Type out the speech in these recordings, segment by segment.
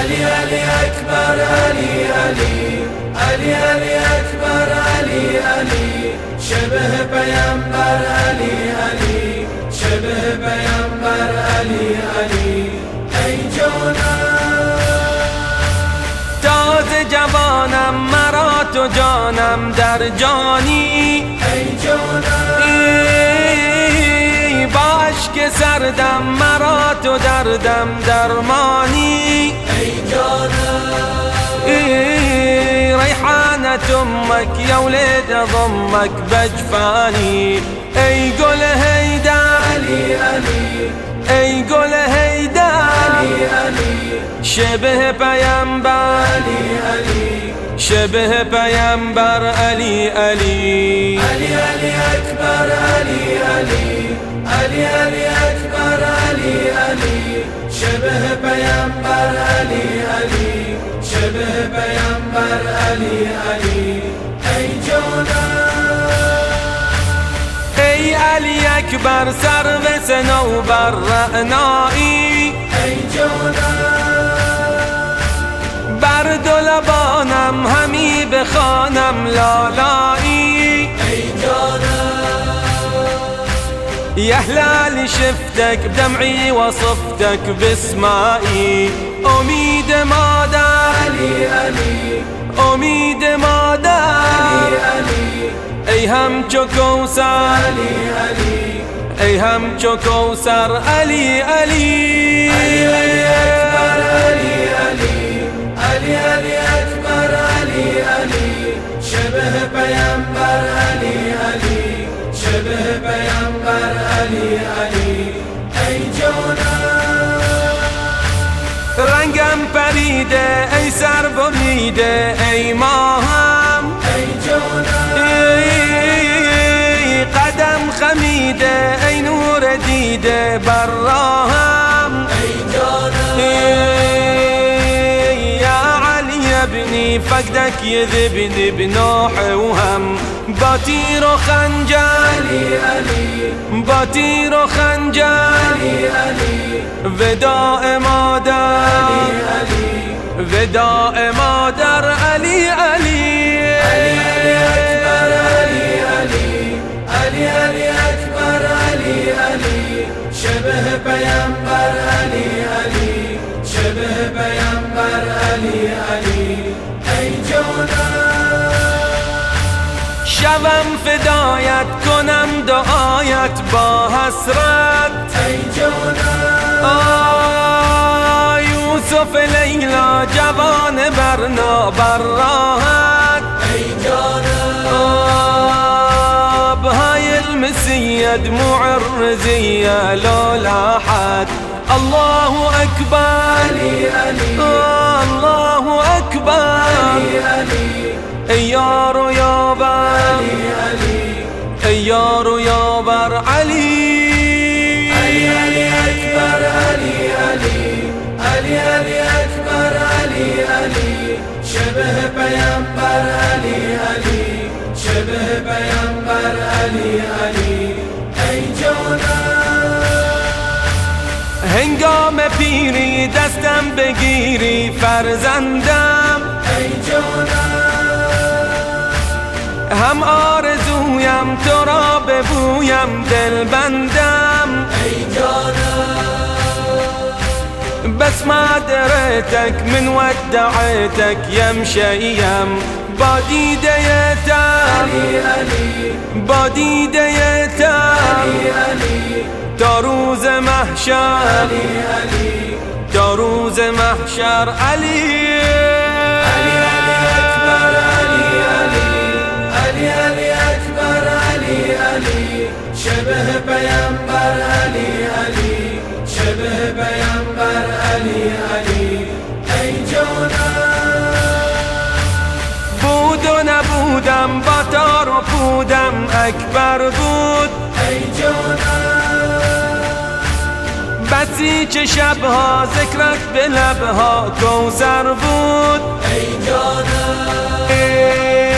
علي علي أكبر علي علي علي علي أكبر علي علي شبه پیامبر علي علي شبه پیامبر علي علي ای جانم تازه جوانم مرا تو جانم در جانی ای جانم با اشک سردم مرا تو دردم درمانی ای جانم ریحانة امك يا ولد ضمك بجفاني ای گل هیدر علی علی ای گل هیدر علی علی شبه پیامبر علی علی شبه پیامبر علی علی علی علی اکبر علی علی علی علی اکبر علی علی شبه پیامبر علی علی شبه پیامبر علی علی ای جانم ای علی اکبر سرو صنوبر رعنایی ای جانم بر دو لبانم همی بخوانم لالایی ای جانم يا هلال شفتك بدمعي وصفتك باسمائي أميد مادر علي علي أميد مادر علي علي ای همچو کوثر علی علی ای همچو کوثر علی علی علی علی اکبر علی علی علی علی اکبر علی علی شبه پیامبر علی علی شبه پیامبر علی علی ای جانم رنگم پریده ای سر بریده ای ماهم ای جانم قدم خمیده ای نور دیده بر راهم ای جانم یا علی ابنی فقدك يذبني بنوح وهم با تیر و خنجر علی علی با تیر و خنجر علی علی وداع مادر علی علی وداع مادر علی علی علی علی اکبر علی علی علی علی اکبر علی علی شبه پیامبر علی علی شبه پیامبر علی علی ای جانم شوم فدایت کنم دعایت با حسرت ای جانم یوسف لیلا جوان برنا بر راحت ای جانم بهای المسیه دموع الرزیه لو لاحت الله اکبر علی علی الله اکبر علی علی ای یار و یاور ای یار و یاور علی علی علی اکبر علی علی علی علی اکبر علی علی شبه پیامبر علی علی شبه پیامبر علی علی ای جانم هنگام پیری دستم بگیری فرزندم ای جانم هم آرزویم تو را ببویم دل بندم ای جانم بس ما دريتك من ودعيتك يمشيم باديده يتم باديده يتم تا روز محشر تا روز محشر علی علی علی اکبر علی علی علی علی اکبر علی علی شبه پیامبر علی علی شبه پیامبر علی علی ای جانم بود و نبودم با تار و پودم اکبر بود ای جانم بسی چه شبها ذکرت به لبها کوثر بود ای جانم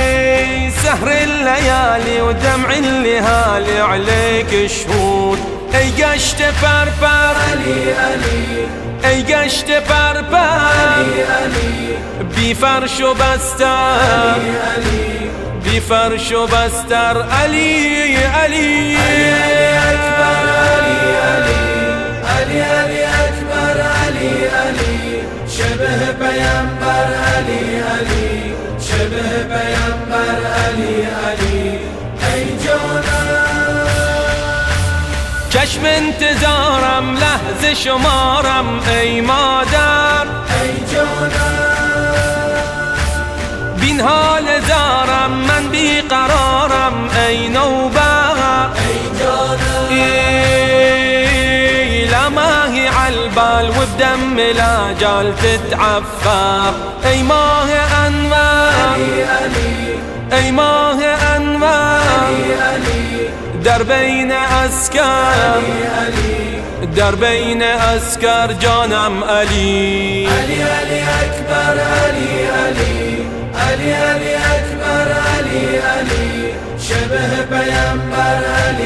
ای سهر الليالي ودمع الليالي عليك شهود ای گشت پرپر علی علی ای گشت پرپر علی علی بی فرش و بستر علی بی فرش و بستر علی علی اکبر علی علی علی علی اکبر علی علی شبه پیامبر علی علی شبه پیامبر علی علی ای جانم چشم انتظارم لحظه شمارم ای مادر ای جانم بین حال زارم من بیقرارم ای نوبر ای جانم لا ماهي عالبال وبدم لا جال تتعفر اي ماه انوار علی علی اي ماه انوار علی علی در بین اسکر در بین اسکر جانم علی علی علی اکبر علی علی علی علی اکبر علی علی شبه پیامبر علی